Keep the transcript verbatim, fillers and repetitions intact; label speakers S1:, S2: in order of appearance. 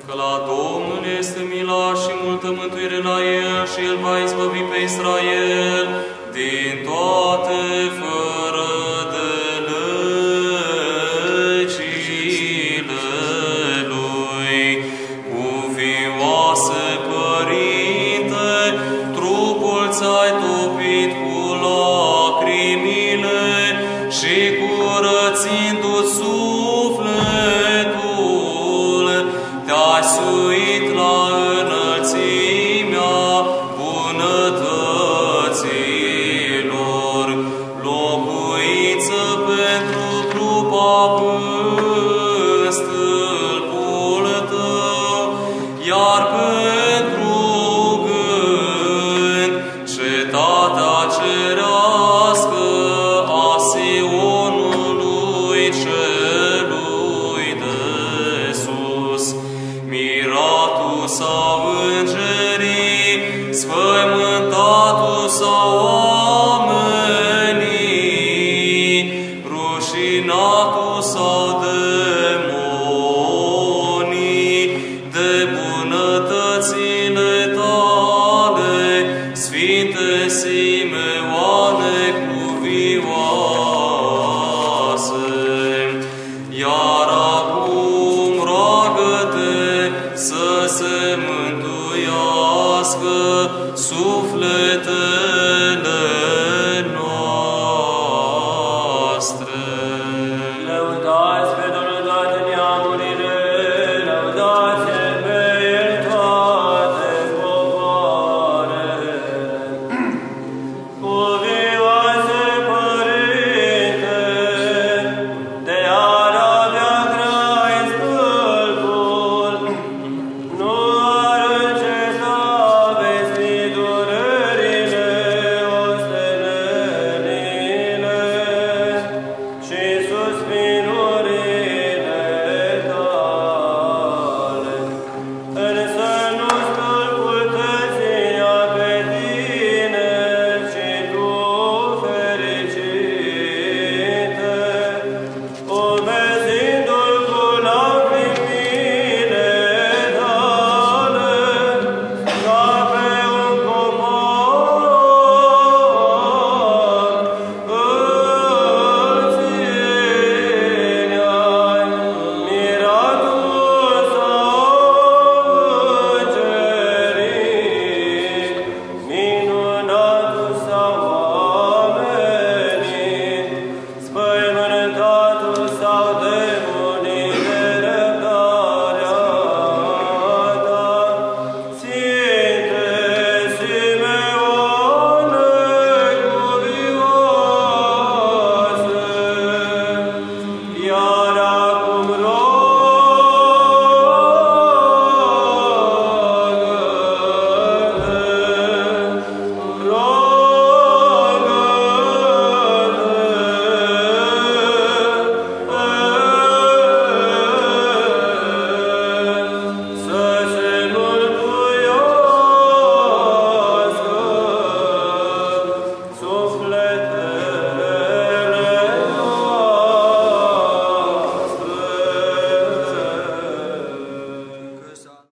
S1: Că la Domnul este mila și multă mântuire la El și El va izbăvi pe Israel din toate fără de legile Lui. Cuvioase Părinte, trupul ți-ai topit cu lacrimile și curățindu-ți sufletul, te-ai suit la înălțimea bunătăților, locuință pentru trupa în stâlpul tău, iar pentru gând cetatea cerească a Sionului celui de sus. Miratul sau înger